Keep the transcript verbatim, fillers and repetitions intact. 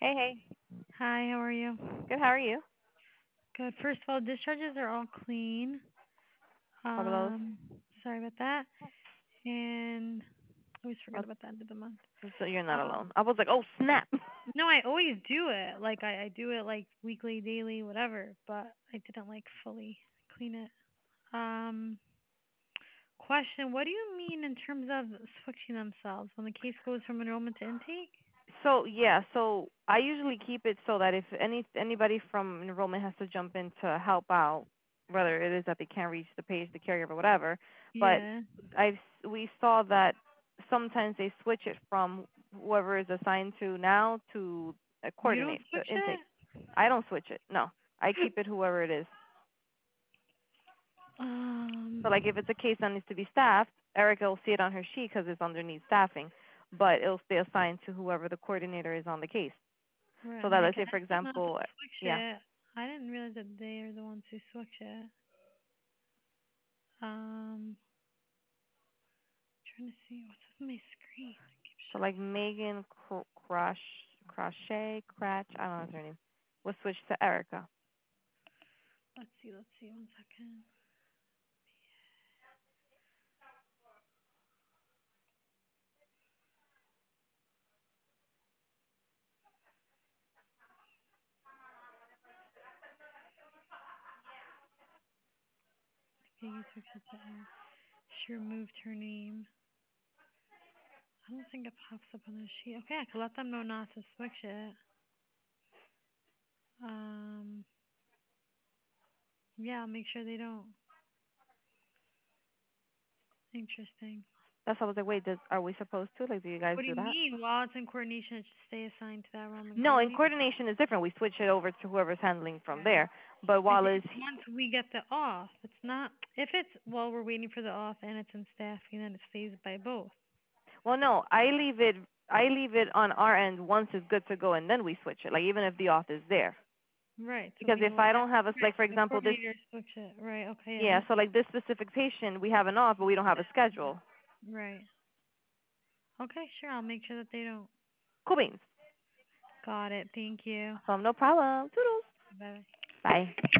Hey, hey. Hi, how are you? Good. How are you? Good. First of all, discharges are all clean. All of those. Um, sorry about that. And I always forget Well, about the end of the month. so you're not Um, alone. I was like, oh snap. no, I always do it. Like I, I do it like weekly, daily, whatever. But I didn't like fully clean it. Um, question: what do you mean in terms of switching themselves when the case goes from enrollment to intake? So yeah, so I usually keep it so that if any anybody from enrollment has to jump in to help out, whether it is that they can't reach the page, the caregiver, whatever. But Yeah. I we saw that sometimes they switch it from whoever is assigned to now to uh, You don't coordinate the switch intake. it? I don't switch it. No, I keep it whoever it is. So like if Um. it's a case that needs to be staffed, Erica will see it on her sheet because it's underneath staffing, but it'll stay assigned to whoever the coordinator is on the case. Right, So I'm that like, let's I say for don't know if example, it's switch yeah. it. I didn't realize that they are the ones who switch it. Um, trying to see what's on my screen. It keeps So shutting like off. Megan Cro- Crash, Crochet, Cratch, I don't know her name, was switched to Erica. Let's see, let's see, one second. Peggy switched it to Eric. She removed her name. I don't think it pops up on the sheet. Okay, I could let them know not to switch it. Um, yeah, I'll make sure they don't. Interesting. That's why I was like, wait, does, are we supposed to? Like, do you guys What do do you that? mean? While it's in coordination, it should stay assigned to that Roman No, in coordinator? coordination is different. We switch it over to whoever's handling from Right. there. But I while think it's it's once we get the off. It's not if it's while we're waiting for the off and it's in staffing, then it stays by both. well, no, I leave it. I leave it on our end once it's good to go, and then we switch it. Like even if the auth is there, Right. So because we if know I that. don't have a Right. like for So the example this coordinator switch it. Right. Okay. yeah, Yeah. so like this specific patient, we have an auth, but we don't have a schedule. Right. Okay. Sure. I'll make sure that they don't. Cool beans. Got it. Thank you. So no problem. Toodles. Bye. Bye.